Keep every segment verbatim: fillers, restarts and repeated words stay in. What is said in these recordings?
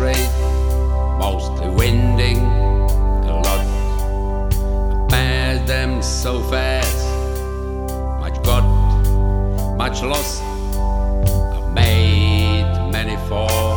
straight, mostly winding a lot. I passed them so fast, much got, much lost. I've made many falls,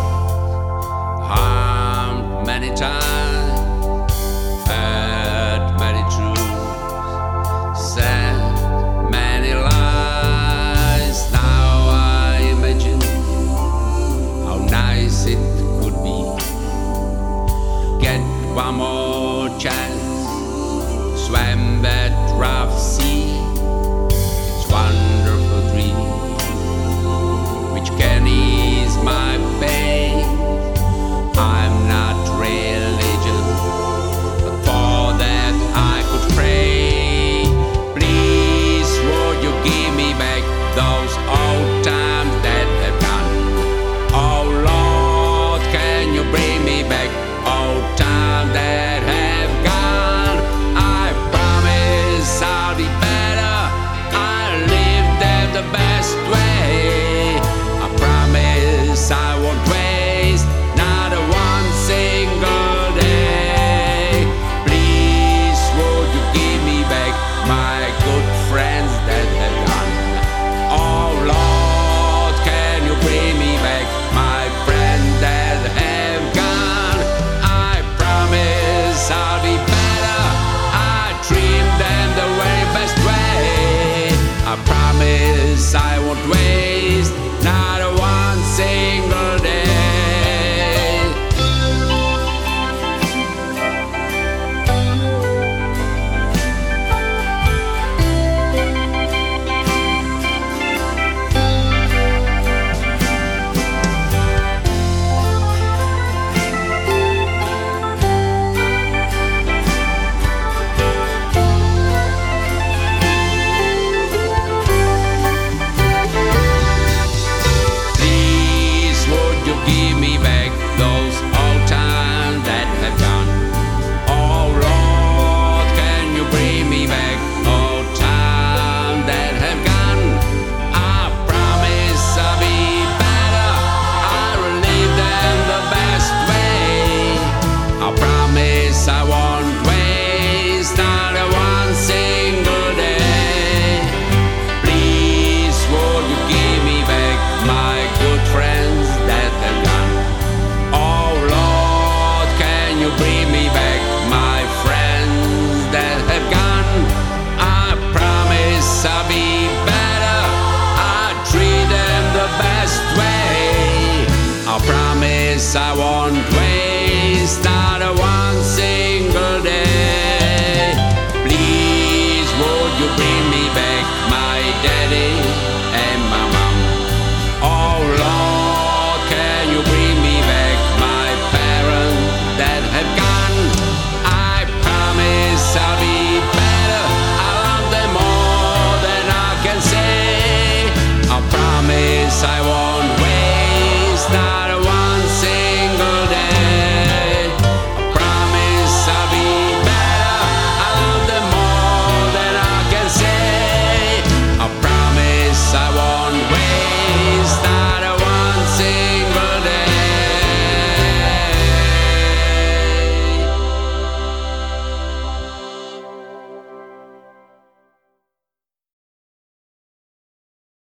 harmed many times, heard many truths, said many lies. Now I imagine how nice it could be, get one more chance, swam that rough sea. It's wonderful dream which can ease my pain. I'm not religious, but for that I could pray. Please would you give me back those old times that have gone? Oh Lord, can you bring me back old times that have gone? I promise I'll be better, I'll live them the best way. I promise I won't waste not a one single day. Please would you give me back my good friends that have gone? Oh Lord, can you bring me back my friends that have gone? I promise I'll be better, I treat them the very best way. I promise I won't waste not a one single day. Please would you give me back those old times that have gone? Oh Lord, can you bring me back old times that have gone? I promise I'll be better, I'll relive them the best way. I promise I won't waste not a one single day. Please would you give me back my good friends that have gone? Oh Lord, can you bring me back my friends that have gone? I promise I'll be better, I'll treat them the best way. I promise I won't waste